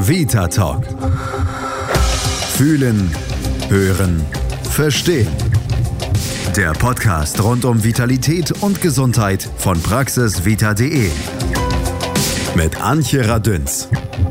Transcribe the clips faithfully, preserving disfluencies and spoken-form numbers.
Vita Talk. Fühlen, hören, verstehen. Der Podcast rund um Vitalität und Gesundheit von praxisvita punkt de mit Antje Radünz.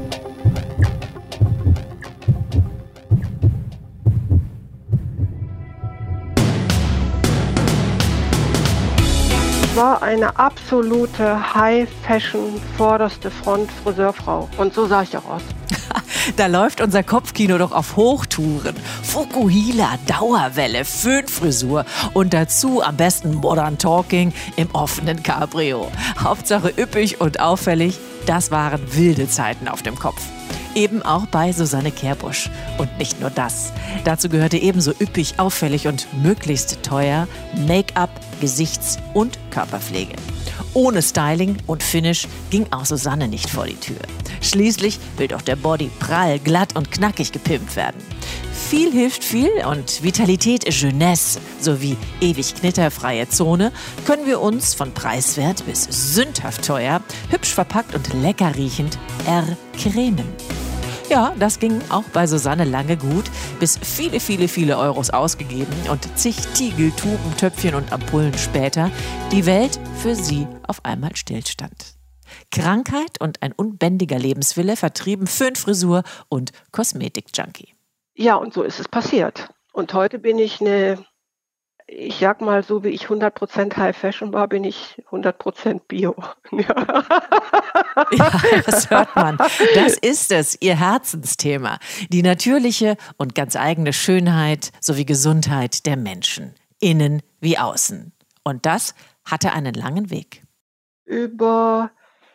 Ich war eine absolute High-Fashion, vorderste Front Friseurfrau. Und so sah ich auch aus. Da läuft unser Kopfkino doch auf Hochtouren. Fukuhila, Dauerwelle, Föhnfrisur und dazu am besten Modern Talking im offenen Cabrio. Hauptsache üppig und auffällig, das waren wilde Zeiten auf dem Kopf. Eben auch bei Susanne Kehrbusch. Und nicht nur das. Dazu gehörte ebenso üppig, auffällig und möglichst teuer Make-up, Gesichts- und Körperpflege. Ohne Styling und Finish ging auch Susanne nicht vor die Tür. Schließlich will doch der Body prall, glatt und knackig gepimpt werden. Viel hilft viel und Vitalität, Jeunesse sowie ewig knitterfreie Zone können wir uns von preiswert bis sündhaft teuer, hübsch verpackt und lecker riechend ercremen. Ja, das ging auch bei Susanne lange gut, bis viele, viele, viele Euros ausgegeben und zig Tiegel, Tuben, Töpfchen und Ampullen später die Welt für sie auf einmal stillstand. Krankheit und ein unbändiger Lebenswille vertrieben Föhnfrisur und Kosmetik-Junkie. Ja, und so ist es passiert. Und heute bin ich eine, ich sag mal, so wie ich hundert Prozent High Fashion war, bin ich hundert Prozent Bio. Ja. Ja, das hört man. Das ist es, Ihr Herzensthema. Die natürliche und ganz eigene Schönheit sowie Gesundheit der Menschen. Innen wie außen. Und das hatte einen langen Weg. Über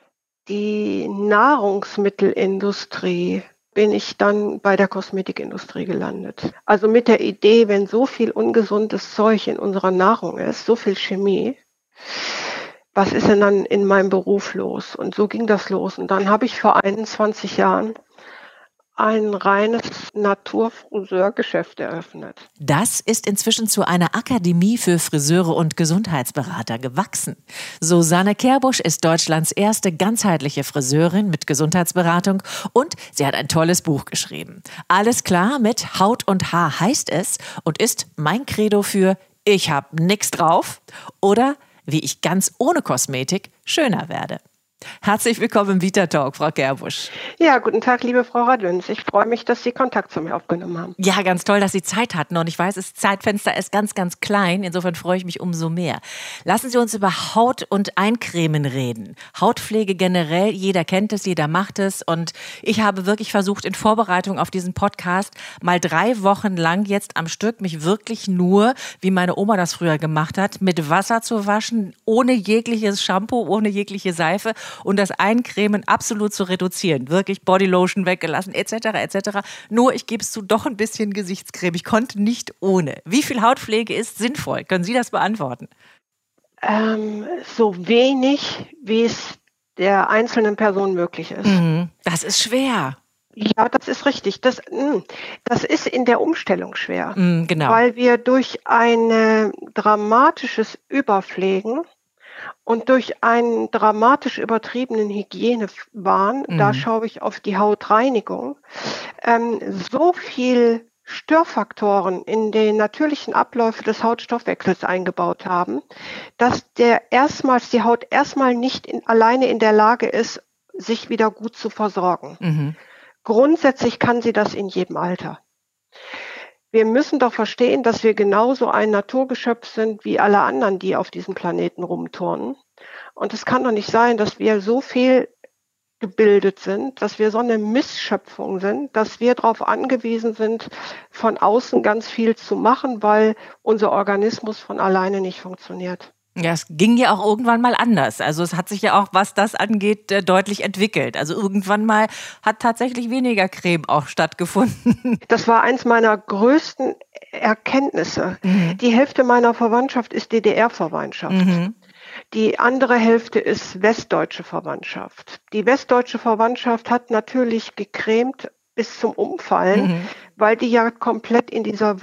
die Nahrungsmittelindustrie bin ich dann bei der Kosmetikindustrie gelandet. Also mit der Idee, wenn so viel ungesundes Zeug in unserer Nahrung ist, so viel Chemie, was ist denn dann in meinem Beruf los? Und so ging das los. Und dann habe ich vor einundzwanzig Jahren ein reines Naturfriseurgeschäft eröffnet. Das ist inzwischen zu einer Akademie für Friseure und Gesundheitsberater gewachsen. Susanne Kehrbusch ist Deutschlands erste ganzheitliche Friseurin mit Gesundheitsberatung und sie hat ein tolles Buch geschrieben. Alles klar mit Haut und Haar heißt es und ist mein Credo für ich hab nix drauf oder wie ich ganz ohne Kosmetik schöner werde. Herzlich willkommen im Vita Talk, Frau Kehrbusch. Ja, guten Tag, liebe Frau Radünz. Ich freue mich, dass Sie Kontakt zu mir aufgenommen haben. Ja, ganz toll, dass Sie Zeit hatten. Und ich weiß, das Zeitfenster ist ganz, ganz klein. Insofern freue ich mich umso mehr. Lassen Sie uns über Haut und Eincremen reden. Hautpflege generell, jeder kennt es, jeder macht es. Und ich habe wirklich versucht, in Vorbereitung auf diesen Podcast mal drei Wochen lang jetzt am Stück mich wirklich nur, wie meine Oma das früher gemacht hat, mit Wasser zu waschen, ohne jegliches Shampoo, ohne jegliche Seife. Und das Eincremen absolut zu reduzieren. Wirklich Bodylotion weggelassen, et cetera et cetera. Nur, ich gebe es zu, doch ein bisschen Gesichtscreme. Ich konnte nicht ohne. Wie viel Hautpflege ist sinnvoll? Können Sie das beantworten? Ähm, so wenig, wie es der einzelnen Person möglich ist. Mhm. Das ist schwer. Ja, das ist richtig. Das, das ist in der Umstellung schwer. Mhm, genau. Weil wir durch ein dramatisches Überpflegen und durch einen dramatisch übertriebenen Hygienewahn, mhm. da schaue ich auf die Hautreinigung, ähm, so viel Störfaktoren in den natürlichen Abläufe des Hautstoffwechsels eingebaut haben, dass der erstmals die Haut erstmal nicht in, alleine in der Lage ist, sich wieder gut zu versorgen. Mhm. Grundsätzlich kann sie das in jedem Alter. Wir müssen doch verstehen, dass wir genauso ein Naturgeschöpf sind wie alle anderen, die auf diesem Planeten rumturnen. Und es kann doch nicht sein, dass wir so viel gebildet sind, dass wir so eine Missschöpfung sind, dass wir darauf angewiesen sind, von außen ganz viel zu machen, weil unser Organismus von alleine nicht funktioniert. Ja, es ging ja auch irgendwann mal anders. Also es hat sich ja auch, was das angeht, deutlich entwickelt. Also irgendwann mal hat tatsächlich weniger Creme auch stattgefunden. Das war eins meiner größten Erkenntnisse. Mhm. Die Hälfte meiner Verwandtschaft ist D D R-Verwandtschaft. Mhm. Die andere Hälfte ist westdeutsche Verwandtschaft. Die westdeutsche Verwandtschaft hat natürlich gecremt bis zum Umfallen, mhm. weil die ja komplett in dieser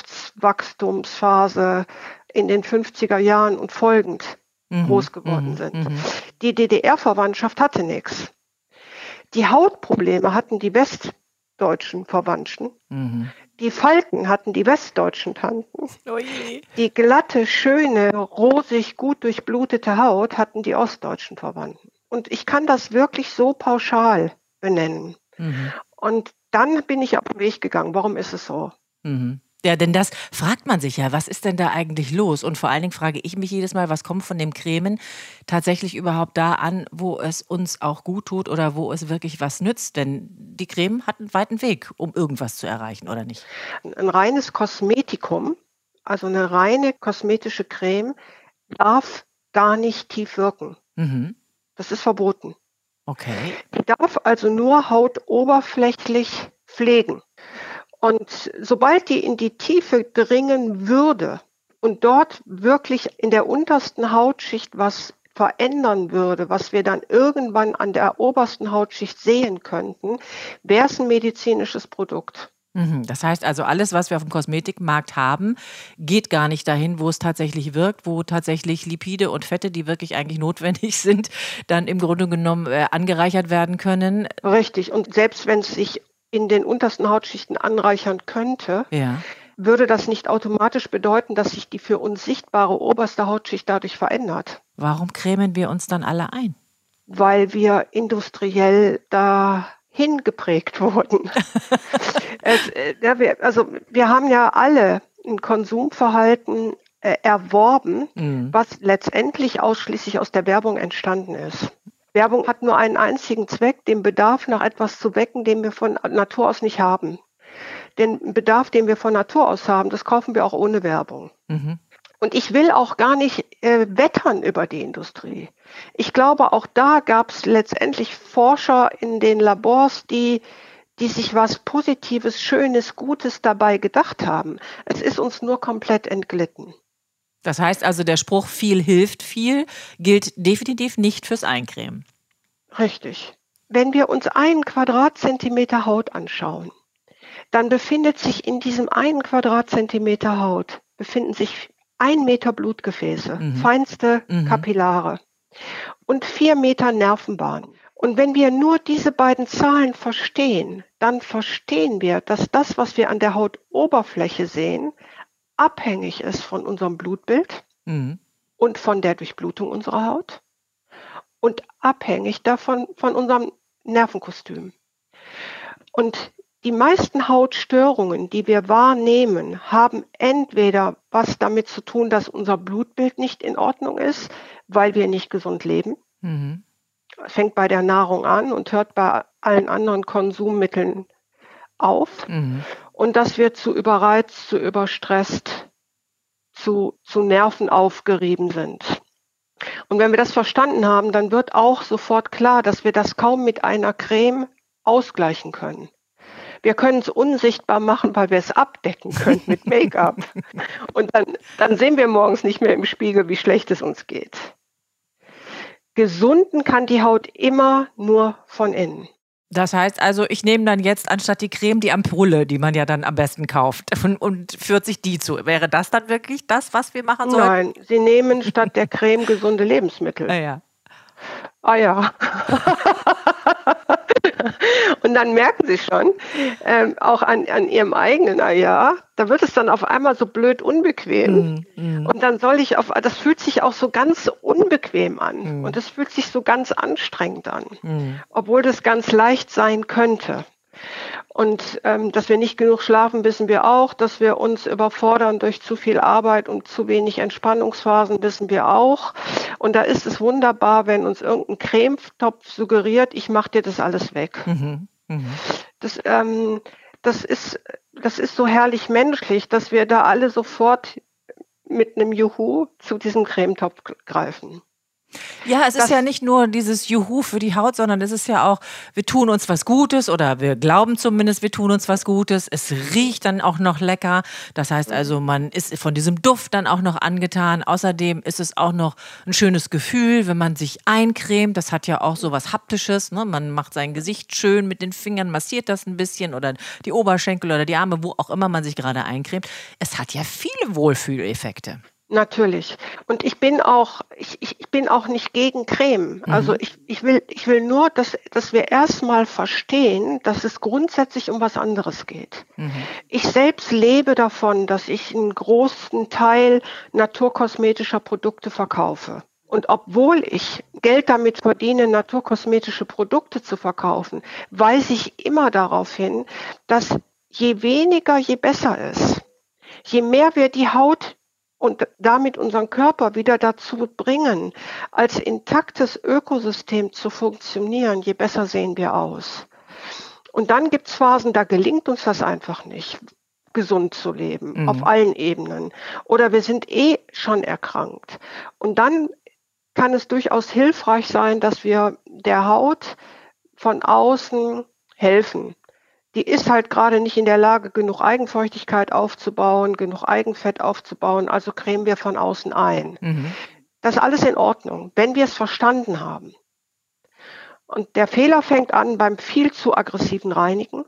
Wirtschaftswachstumsphase in den fünfziger Jahren und folgend mhm. groß geworden mhm. sind. Mhm. Die D D R-Verwandtschaft hatte nichts. Die Hautprobleme hatten die westdeutschen Verwandten. Mhm. Die Falten hatten die westdeutschen Tanten. Oh je. Die glatte, schöne, rosig, gut durchblutete Haut hatten die ostdeutschen Verwandten. Und ich kann das wirklich so pauschal benennen. Mhm. Und dann bin ich auf den Weg gegangen. Warum ist es so? Mhm. Ja, denn das fragt man sich ja, was ist denn da eigentlich los? Und vor allen Dingen frage ich mich jedes Mal, was kommt von dem Cremen tatsächlich überhaupt da an, wo es uns auch gut tut oder wo es wirklich was nützt? Denn die Creme hat einen weiten Weg, um irgendwas zu erreichen, oder nicht? Ein reines Kosmetikum, also eine reine kosmetische Creme, darf gar nicht tief wirken. Mhm. Das ist verboten. Okay. Die darf also nur hautoberflächlich pflegen. Und sobald die in die Tiefe dringen würde und dort wirklich in der untersten Hautschicht was verändern würde, was wir dann irgendwann an der obersten Hautschicht sehen könnten, wäre es ein medizinisches Produkt. Das heißt also, alles, was wir auf dem Kosmetikmarkt haben, geht gar nicht dahin, wo es tatsächlich wirkt, wo tatsächlich Lipide und Fette, die wirklich eigentlich notwendig sind, dann im Grunde genommen äh, angereichert werden können. Richtig. Und selbst wenn es sich in den untersten Hautschichten anreichern könnte, ja. würde das nicht automatisch bedeuten, dass sich die für uns sichtbare oberste Hautschicht dadurch verändert. Warum cremen wir uns dann alle ein? Weil wir industriell dahin geprägt wurden. es, ja, wir, also wir haben ja alle ein Konsumverhalten äh, erworben, mhm. was letztendlich ausschließlich aus der Werbung entstanden ist. Werbung hat nur einen einzigen Zweck, den Bedarf nach etwas zu wecken, den wir von Natur aus nicht haben. Den Bedarf, den wir von Natur aus haben, das kaufen wir auch ohne Werbung. Mhm. Und ich will auch gar nicht äh, wettern über die Industrie. Ich glaube, auch da gab es letztendlich Forscher in den Labors, die, die sich was Positives, Schönes, Gutes dabei gedacht haben. Es ist uns nur komplett entglitten. Das heißt also, der Spruch viel hilft viel gilt definitiv nicht fürs Eincremen. Richtig. Wenn wir uns einen Quadratzentimeter Haut anschauen, dann befindet sich in diesem einen Quadratzentimeter Haut, befinden sich ein Meter Blutgefäße, mhm. feinste mhm. Kapillare und vier Meter Nervenbahnen. Und wenn wir nur diese beiden Zahlen verstehen, dann verstehen wir, dass das, was wir an der Hautoberfläche sehen, abhängig ist von unserem Blutbild mhm. und von der Durchblutung unserer Haut und abhängig davon von unserem Nervenkostüm. Und die meisten Hautstörungen, die wir wahrnehmen, haben entweder was damit zu tun, dass unser Blutbild nicht in Ordnung ist, weil wir nicht gesund leben. Mhm. Es fängt bei der Nahrung an und hört bei allen anderen Konsummitteln auf. Mhm. Und dass wir zu überreizt, zu überstresst, zu, zu Nerven aufgerieben sind. Und wenn wir das verstanden haben, dann wird auch sofort klar, dass wir das kaum mit einer Creme ausgleichen können. Wir können es unsichtbar machen, weil wir es abdecken können mit Make-up. Und dann, dann sehen wir morgens nicht mehr im Spiegel, wie schlecht es uns geht. Gesunden kann die Haut immer nur von innen. Das heißt also, ich nehme dann jetzt anstatt die Creme die Ampulle, die man ja dann am besten kauft und, und führt sich die zu. Wäre das dann wirklich das, was wir machen sollen? Nein, Sie nehmen statt der Creme gesunde Lebensmittel. Ah ja. Ah ja. Und dann merken Sie schon, ähm, auch an, an Ihrem eigenen Ah ja, da wird es dann auf einmal so blöd unbequem. Mm, mm. Und dann soll ich auf, das fühlt sich auch so ganz unbequem an. Mm. Und das fühlt sich so ganz anstrengend an. Mm. Obwohl das ganz leicht sein könnte. Und ähm, dass wir nicht genug schlafen, wissen wir auch. Dass wir uns überfordern durch zu viel Arbeit und zu wenig Entspannungsphasen, wissen wir auch. Und da ist es wunderbar, wenn uns irgendein Cremetopf suggeriert, ich mache dir das alles weg. Mhm. Mhm. Das, ähm, das ist, das ist so herrlich menschlich, dass wir da alle sofort mit einem Juhu zu diesem Cremetopf greifen. Ja, es ist das, ja nicht nur dieses Juhu für die Haut, sondern es ist ja auch, wir tun uns was Gutes oder wir glauben zumindest, wir tun uns was Gutes. Es riecht dann auch noch lecker. Das heißt also, man ist von diesem Duft dann auch noch angetan. Außerdem ist es auch noch ein schönes Gefühl, wenn man sich eincremt. Das hat ja auch so was Haptisches. Ne? Man macht sein Gesicht schön mit den Fingern, massiert das ein bisschen oder die Oberschenkel oder die Arme, wo auch immer man sich gerade eincremt. Es hat ja viele Wohlfühleffekte. Natürlich. Und ich bin auch, ich, ich ich bin auch nicht gegen Creme. Also Mhm. ich, ich will, ich will nur, dass, dass wir erstmal verstehen, dass es grundsätzlich um was anderes geht. Mhm. Ich selbst lebe davon, dass ich einen großen Teil naturkosmetischer Produkte verkaufe. Und obwohl ich Geld damit verdiene, naturkosmetische Produkte zu verkaufen, weise ich immer darauf hin, dass je weniger, je besser ist. Je mehr wir die Haut und damit unseren Körper wieder dazu bringen, als intaktes Ökosystem zu funktionieren, je besser sehen wir aus. Und dann gibt es Phasen, da gelingt uns das einfach nicht, gesund zu leben, Mhm. auf allen Ebenen. Oder wir sind eh schon erkrankt. Und dann kann es durchaus hilfreich sein, dass wir der Haut von außen helfen. Die ist halt gerade nicht in der Lage, genug Eigenfeuchtigkeit aufzubauen, genug Eigenfett aufzubauen, also cremen wir von außen ein. Mhm. Das ist alles in Ordnung, wenn wir es verstanden haben. Und der Fehler fängt an beim viel zu aggressiven Reinigen.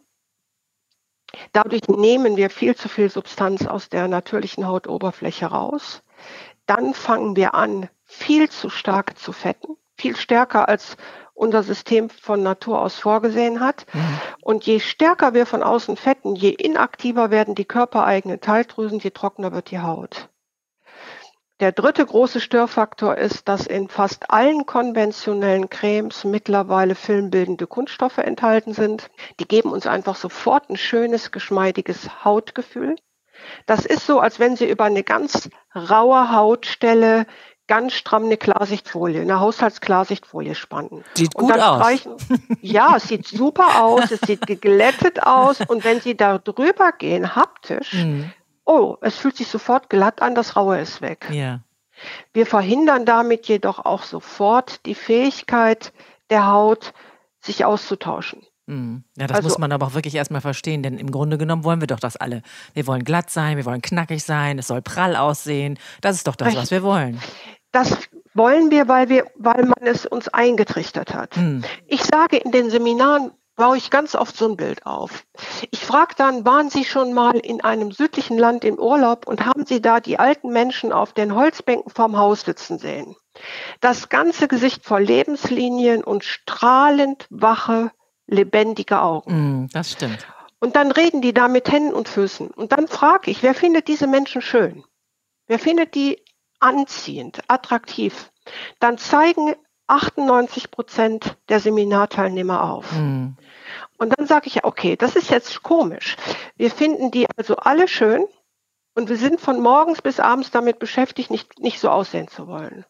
Dadurch nehmen wir viel zu viel Substanz aus der natürlichen Hautoberfläche raus. Dann fangen wir an, viel zu stark zu fetten, viel stärker als unser System von Natur aus vorgesehen hat. Mhm. Und je stärker wir von außen fetten, je inaktiver werden die körpereigenen Talgdrüsen, je trockener wird die Haut. Der dritte große Störfaktor ist, dass in fast allen konventionellen Cremes mittlerweile filmbildende Kunststoffe enthalten sind. Die geben uns einfach sofort ein schönes, geschmeidiges Hautgefühl. Das ist so, als wenn Sie über eine ganz raue Hautstelle ganz stramm eine Klarsichtfolie, eine Haushaltsklarsichtfolie spannen. Sieht Und gut dann aus. streichen, ja, es sieht super aus, es sieht geglättet aus. Und wenn Sie da drüber gehen, haptisch, Mhm. oh, es fühlt sich sofort glatt an, das Raue ist weg. Ja. Wir verhindern damit jedoch auch sofort die Fähigkeit der Haut, sich auszutauschen. Mhm. Ja, das Also muss man aber auch wirklich erstmal verstehen, denn im Grunde genommen wollen wir doch das alle. Wir wollen glatt sein, wir wollen knackig sein, es soll prall aussehen. Das ist doch das, was Richtig. wir wollen. Das wollen wir, weil wir, weil man es uns eingetrichtert hat. Mhm. Ich sage in den Seminaren, baue ich ganz oft so ein Bild auf. Ich frage dann, waren Sie schon mal in einem südlichen Land im Urlaub und haben Sie da die alten Menschen auf den Holzbänken vorm Haus sitzen sehen? Das ganze Gesicht voll Lebenslinien und strahlend wache, lebendige Augen. Mhm, das stimmt. Und dann reden die da mit Händen und Füßen. Und dann frage ich, wer findet diese Menschen schön? Wer findet die anziehend, attraktiv? Dann zeigen achtundneunzig Prozent der Seminarteilnehmer auf. Mhm. Und dann sage ich, ja, okay, das ist jetzt komisch. Wir finden die also alle schön und wir sind von morgens bis abends damit beschäftigt, nicht, nicht so aussehen zu wollen.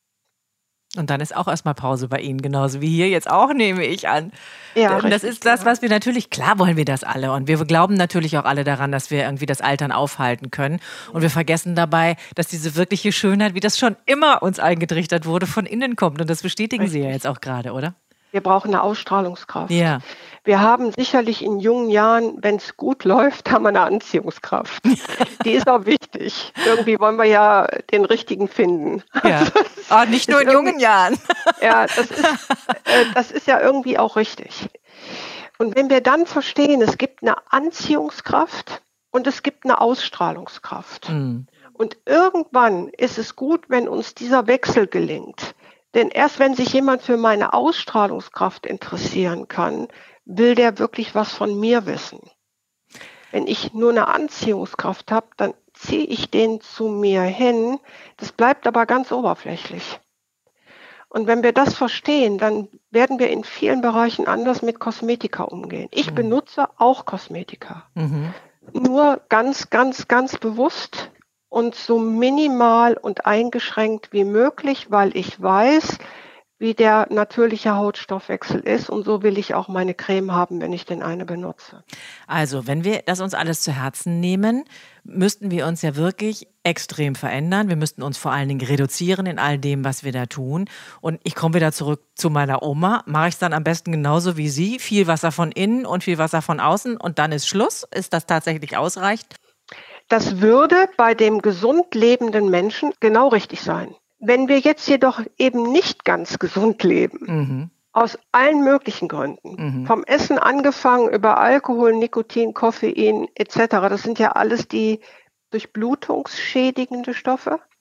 Und dann ist auch erstmal Pause bei Ihnen, genauso wie hier jetzt auch, nehme ich an. Ja, Denn das richtig, ist das, ja. was wir natürlich, klar wollen wir das alle. Und wir glauben natürlich auch alle daran, dass wir irgendwie das Altern aufhalten können. Und wir vergessen dabei, dass diese wirkliche Schönheit, wie das schon immer uns eingetrichtert wurde, von innen kommt. Und das bestätigen Sie ja jetzt auch gerade, oder? Wir brauchen eine Ausstrahlungskraft. Ja. Wir haben sicherlich in jungen Jahren, wenn es gut läuft, haben wir eine Anziehungskraft. Die ist auch wichtig. Irgendwie wollen wir ja den richtigen finden. Ja. Ah, nicht nur in jungen Jahren. Ja, das ist, äh, das ist ja irgendwie auch richtig. Und wenn wir dann verstehen, es gibt eine Anziehungskraft und es gibt eine Ausstrahlungskraft. Mhm. Und irgendwann ist es gut, wenn uns dieser Wechsel gelingt. Denn erst wenn sich jemand für meine Ausstrahlungskraft interessieren kann, will der wirklich was von mir wissen. Wenn ich nur eine Anziehungskraft habe, dann ziehe ich den zu mir hin. Das bleibt aber ganz oberflächlich. Und wenn wir das verstehen, dann werden wir in vielen Bereichen anders mit Kosmetika umgehen. Ich Mhm. benutze auch Kosmetika. Mhm. Nur ganz, ganz, ganz bewusst und so minimal und eingeschränkt wie möglich, weil ich weiß, wie der natürliche Hautstoffwechsel ist. Und so will ich auch meine Creme haben, wenn ich den eine benutze. Also, wenn wir das uns alles zu Herzen nehmen, müssten wir uns ja wirklich extrem verändern. Wir müssten uns vor allen Dingen reduzieren in all dem, was wir da tun. Und ich komme wieder zurück zu meiner Oma. Mache ich es dann am besten genauso wie Sie? Viel Wasser von innen und viel Wasser von außen und dann ist Schluss? Ist das tatsächlich ausreichend? Das würde bei dem gesund lebenden Menschen genau richtig sein. Wenn wir jetzt jedoch eben nicht ganz gesund leben, Mhm. aus allen möglichen Gründen, Mhm. vom Essen angefangen über Alkohol, Nikotin, Koffein et cetera, das sind ja alles die durchblutungsschädigende Stoffe.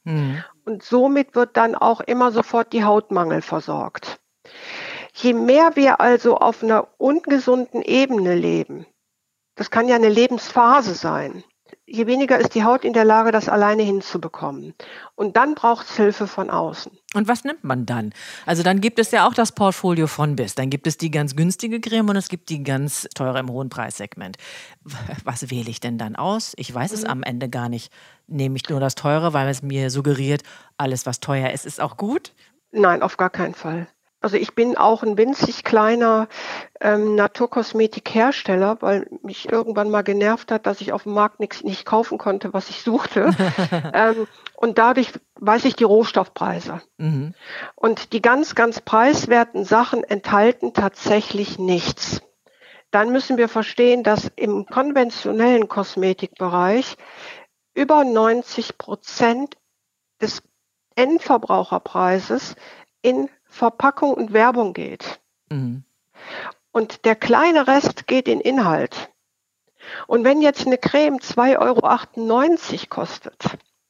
Mhm. Und somit wird dann auch immer sofort die Hautmangel versorgt. Je mehr wir also auf einer ungesunden Ebene leben, das kann ja eine Lebensphase sein, je weniger ist die Haut in der Lage, das alleine hinzubekommen. Und dann braucht es Hilfe von außen. Und was nimmt man dann? Also dann gibt es ja auch das Portfolio von bis. Dann gibt es die ganz günstige Creme und es gibt die ganz teure im hohen Preissegment. Was wähle ich denn dann aus? Ich weiß es am Ende gar nicht. Nehme ich nur das Teure, weil es mir suggeriert, alles was teuer ist, ist auch gut? Nein, auf gar keinen Fall. Also ich bin auch ein winzig kleiner ähm, Naturkosmetikhersteller, weil mich irgendwann mal genervt hat, dass ich auf dem Markt nichts nicht kaufen konnte, was ich suchte. ähm, und dadurch weiß ich die Rohstoffpreise. Mhm. Und die ganz, ganz preiswerten Sachen enthalten tatsächlich nichts. Dann müssen wir verstehen, dass im konventionellen Kosmetikbereich über neunzig Prozent des Endverbraucherpreises in Verpackung und Werbung geht. Mhm. Und der kleine Rest geht in Inhalt. Und wenn jetzt eine Creme zwei Euro achtundneunzig kostet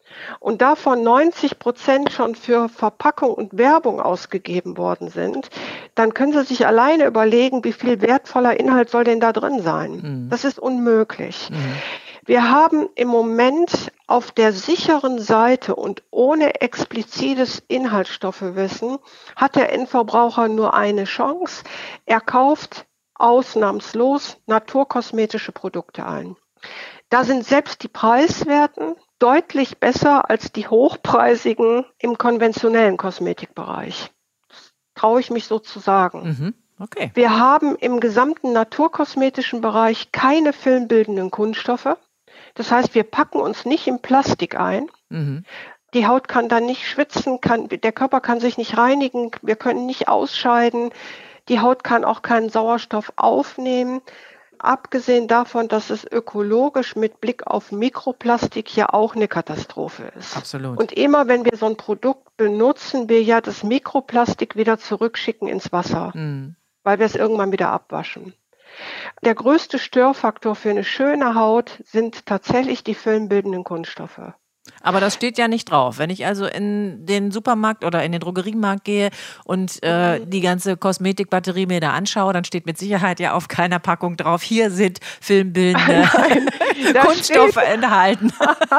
und davon neunzig Prozent schon für Verpackung und Werbung ausgegeben worden sind, dann können Sie sich alleine überlegen, wie viel wertvoller Inhalt soll denn da drin sein. Mhm. Das ist unmöglich. Mhm. Wir haben im Moment auf der sicheren Seite und ohne explizites Inhaltsstoffewissen hat der Endverbraucher nur eine Chance. Er kauft ausnahmslos naturkosmetische Produkte ein. Da sind selbst die preiswerten deutlich besser als die hochpreisigen im konventionellen Kosmetikbereich. Das traue ich mich so zu sagen. Mhm. Okay. Wir haben im gesamten naturkosmetischen Bereich keine filmbildenden Kunststoffe. Das heißt, wir packen uns nicht in Plastik ein. Mhm. Die Haut kann dann nicht schwitzen, kann, der Körper kann sich nicht reinigen, wir können nicht ausscheiden. Die Haut kann auch keinen Sauerstoff aufnehmen. Abgesehen davon, dass es ökologisch mit Blick auf Mikroplastik ja auch eine Katastrophe ist. Absolut. Und immer, wenn wir so ein Produkt benutzen, wir ja das Mikroplastik wieder zurückschicken ins Wasser, mhm. weil wir es irgendwann wieder abwaschen. Der größte Störfaktor für eine schöne Haut sind tatsächlich die filmbildenden Kunststoffe. Aber das steht ja nicht drauf. Wenn ich also in den Supermarkt oder in den Drogeriemarkt gehe und äh, die ganze Kosmetikbatterie mir da anschaue, dann steht mit Sicherheit ja auf keiner Packung drauf, hier sind filmbildende Nein, Kunststoffe steht, enthalten.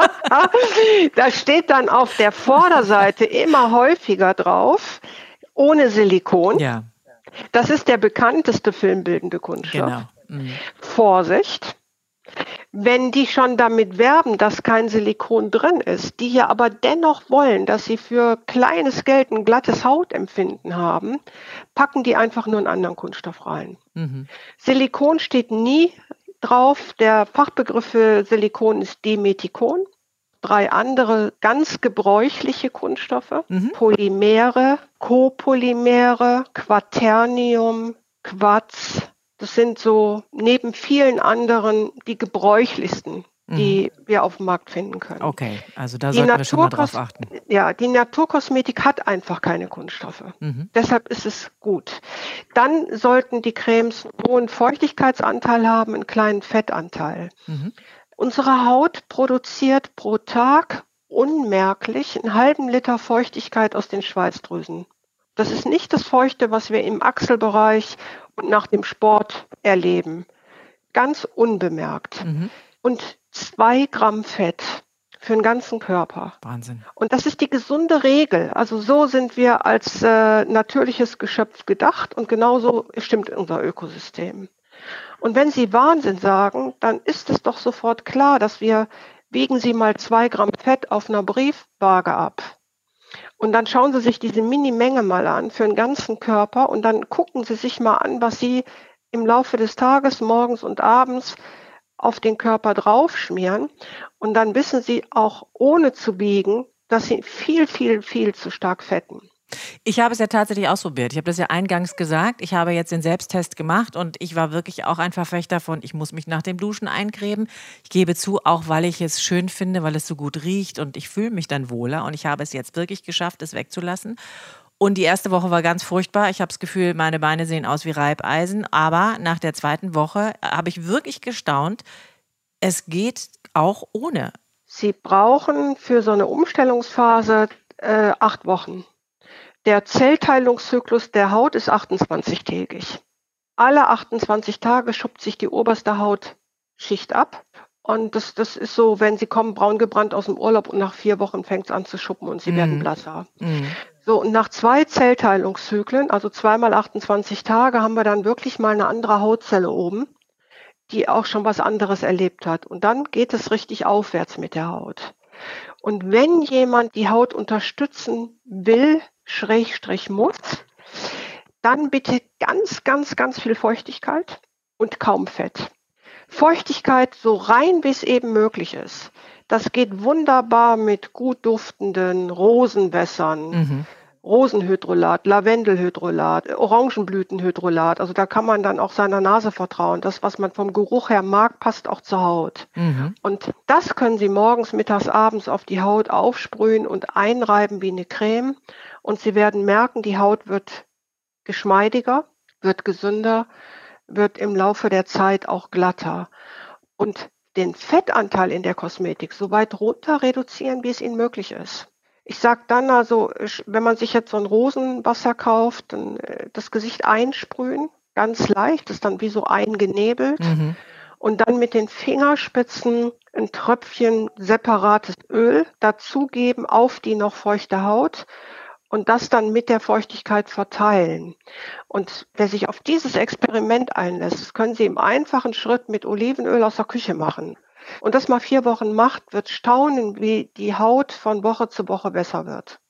Da steht dann auf der Vorderseite immer häufiger drauf, ohne Silikon. Ja. Das ist der bekannteste filmbildende Kunststoff. Genau. Mhm. Vorsicht. Wenn die schon damit werben, dass kein Silikon drin ist, die ja aber dennoch wollen, dass sie für kleines Geld ein glattes Hautempfinden haben, packen die einfach nur einen anderen Kunststoff rein. Mhm. Silikon steht nie drauf. Der Fachbegriff für Silikon ist Dimethikon. Drei andere ganz gebräuchliche Kunststoffe, mhm. Polymere, Copolymere, Quaternium, Quarz. Das sind so neben vielen anderen die gebräuchlichsten, die mhm. wir auf dem Markt finden können. Okay, also da sollten wir schon mal drauf achten. Ja, die Naturkosmetik hat einfach keine Kunststoffe. Mhm. Deshalb ist es gut. Dann sollten die Cremes einen hohen Feuchtigkeitsanteil haben, einen kleinen Fettanteil. Mhm. Unsere Haut produziert pro Tag unmerklich einen halben Liter Feuchtigkeit aus den Schweißdrüsen. Das ist nicht das Feuchte, was wir im Achselbereich und nach dem Sport erleben. Ganz unbemerkt. Mhm. Und zwei Gramm Fett für den ganzen Körper. Wahnsinn. Und das ist die gesunde Regel. Also so sind wir als äh, natürliches Geschöpf gedacht und genauso stimmt unser Ökosystem. Und wenn Sie Wahnsinn sagen, dann ist es doch sofort klar, dass wir, wiegen Sie mal zwei Gramm Fett auf einer Briefwaage ab. Und dann schauen Sie sich diese Minimenge mal an für den ganzen Körper und dann gucken Sie sich mal an, was Sie im Laufe des Tages, morgens und abends auf den Körper draufschmieren. Und dann wissen Sie auch ohne zu wiegen, dass Sie viel, viel, viel zu stark fetten. Ich habe es ja tatsächlich ausprobiert. Ich habe das ja eingangs gesagt. Ich habe jetzt den Selbsttest gemacht und ich war wirklich auch ein Verfechter von, ich muss mich nach dem Duschen eincremen. Ich gebe zu, auch weil ich es schön finde, weil es so gut riecht und ich fühle mich dann wohler. Und ich habe es jetzt wirklich geschafft, es wegzulassen. Und die erste Woche war ganz furchtbar. Ich habe das Gefühl, meine Beine sehen aus wie Reibeisen. Aber nach der zweiten Woche habe ich wirklich gestaunt, es geht auch ohne. Sie brauchen für so eine Umstellungsphase äh, acht Wochen. Der Zellteilungszyklus der Haut ist achtundzwanzig-tägig. Alle achtundzwanzig Tage schuppt sich die oberste Hautschicht ab. Und das, das ist so, wenn Sie kommen braun gebrannt aus dem Urlaub und nach vier Wochen fängt es an zu schuppen und Sie mm. werden blasser. Mm. So, und nach zwei Zellteilungszyklen, also zweimal achtundzwanzig Tage, haben wir dann wirklich mal eine andere Hautzelle oben, die auch schon was anderes erlebt hat. Und dann geht es richtig aufwärts mit der Haut. Und wenn jemand die Haut unterstützen will, Schrägstrich muss, dann bitte ganz, ganz, ganz viel Feuchtigkeit und kaum Fett. Feuchtigkeit so rein, wie es eben möglich ist. Das geht wunderbar mit gut duftenden Rosenwässern, mhm. Rosenhydrolat, Lavendelhydrolat, Orangenblütenhydrolat. Also da kann man dann auch seiner Nase vertrauen. Das, was man vom Geruch her mag, passt auch zur Haut. Mhm. Und das können Sie morgens, mittags, abends auf die Haut aufsprühen und einreiben wie eine Creme. Und Sie werden merken, die Haut wird geschmeidiger, wird gesünder, wird im Laufe der Zeit auch glatter. Und den Fettanteil in der Kosmetik so weit runter reduzieren, wie es Ihnen möglich ist. Ich sage dann also, wenn man sich jetzt so ein Rosenwasser kauft, dann das Gesicht einsprühen, ganz leicht, ist dann wie so eingenebelt. Mhm. Und dann mit den Fingerspitzen ein Tröpfchen separates Öl dazugeben auf die noch feuchte Haut. Und das dann mit der Feuchtigkeit verteilen. Und wer sich auf dieses Experiment einlässt, das können Sie im einfachen Schritt mit Olivenöl aus der Küche machen. Und das mal vier Wochen macht, wird staunen, wie die Haut von Woche zu Woche besser wird.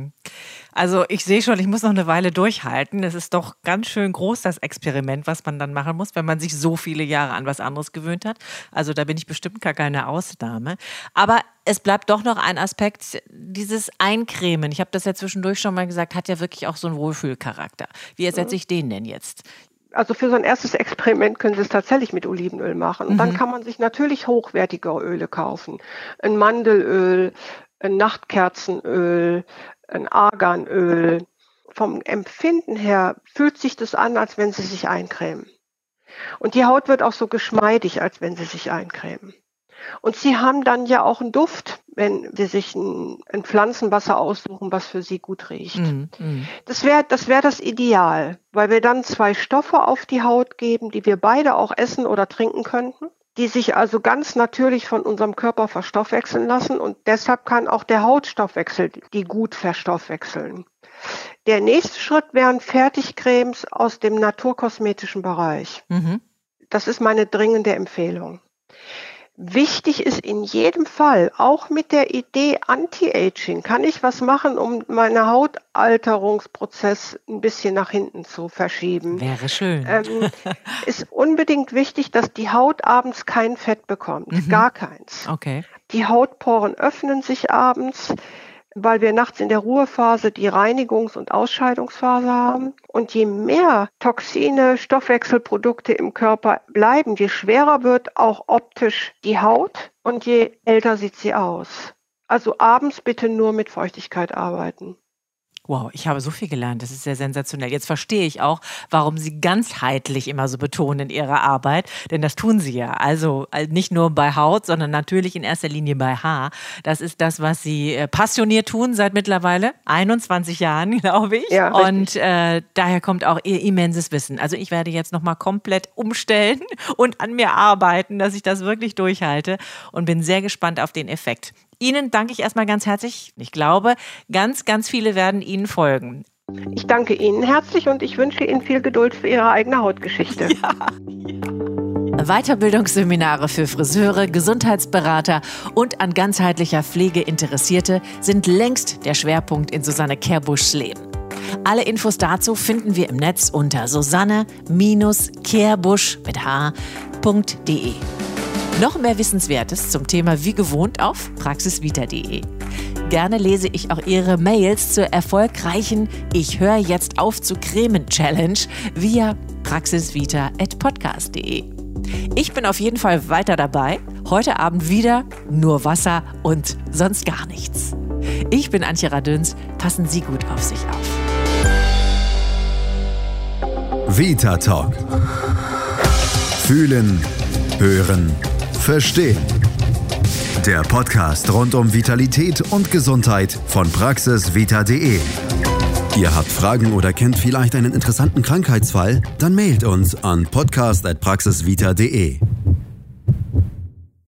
Also ich sehe schon, ich muss noch eine Weile durchhalten. Es ist doch ganz schön groß, das Experiment, was man dann machen muss, wenn man sich so viele Jahre an was anderes gewöhnt hat. Also da bin ich bestimmt gar keine Ausnahme. Aber es bleibt doch noch ein Aspekt, dieses Eincremen. Ich habe das ja zwischendurch schon mal gesagt, hat ja wirklich auch so einen Wohlfühlcharakter. Wie ersetze ich den denn jetzt? Also für so ein erstes Experiment können Sie es tatsächlich mit Olivenöl machen. Und mhm. dann kann man sich natürlich hochwertigere Öle kaufen. Ein Mandelöl, ein Nachtkerzenöl, ein Arganöl. Vom Empfinden her fühlt sich das an, als wenn Sie sich eincremen. Und die Haut wird auch so geschmeidig, als wenn Sie sich eincremen. Und Sie haben dann ja auch einen Duft, wenn Sie sich ein, ein Pflanzenwasser aussuchen, was für Sie gut riecht. Mm, mm. Das wäre das wär das Ideal, weil wir dann zwei Stoffe auf die Haut geben, die wir beide auch essen oder trinken könnten, die sich also ganz natürlich von unserem Körper verstoffwechseln lassen. Und deshalb kann auch der Hautstoffwechsel die gut verstoffwechseln. Der nächste Schritt wären Fertigcremes aus dem naturkosmetischen Bereich. Mm-hmm. Das ist meine dringende Empfehlung. Wichtig ist in jedem Fall, auch mit der Idee Anti-Aging, kann ich was machen, um meinen Hautalterungsprozess ein bisschen nach hinten zu verschieben. Wäre schön. Ähm, ist unbedingt wichtig, dass die Haut abends kein Fett bekommt, mhm. gar keins. Okay. Die Hautporen öffnen sich abends, weil wir nachts in der Ruhephase die Reinigungs- und Ausscheidungsphase haben. Und je mehr Toxine, Stoffwechselprodukte im Körper bleiben, je schwerer wird auch optisch die Haut und je älter sieht sie aus. Also abends bitte nur mit Feuchtigkeit arbeiten. Wow, ich habe so viel gelernt, das ist sehr sensationell. Jetzt verstehe ich auch, warum Sie ganzheitlich immer so betonen in Ihrer Arbeit, denn das tun Sie ja. Also nicht nur bei Haut, sondern natürlich in erster Linie bei Haar. Das ist das, was Sie passioniert tun seit mittlerweile einundzwanzig Jahren, glaube ich. Ja, und äh, daher kommt auch Ihr immenses Wissen. Also ich werde jetzt nochmal komplett umstellen und an mir arbeiten, dass ich das wirklich durchhalte und bin sehr gespannt auf den Effekt. Ihnen danke ich erstmal ganz herzlich. Ich glaube, ganz, ganz viele werden Ihnen folgen. Ich danke Ihnen herzlich und ich wünsche Ihnen viel Geduld für Ihre eigene Hautgeschichte. Ja, ja. Weiterbildungsseminare für Friseure, Gesundheitsberater und an ganzheitlicher Pflege Interessierte sind längst der Schwerpunkt in Susanne Kehrbuschs Leben. Alle Infos dazu finden wir im Netz unter susanne-kehrbusch mit h punkt de. Noch mehr Wissenswertes zum Thema wie gewohnt auf praxisvita punkt de. Gerne lese ich auch Ihre Mails zur erfolgreichen Ich höre jetzt auf zu cremen Challenge via praxisvita at podcast punkt de. Ich bin auf jeden Fall weiter dabei. Heute Abend wieder nur Wasser und sonst gar nichts. Ich bin Antje Radüns. Passen Sie gut auf sich auf. Vita Talk. Fühlen, hören, verstehen. Der Podcast rund um Vitalität und Gesundheit von praxis vita punkt de. Ihr habt Fragen oder kennt vielleicht einen interessanten Krankheitsfall? Dann mailt uns an podcast at praxis vita punkt de.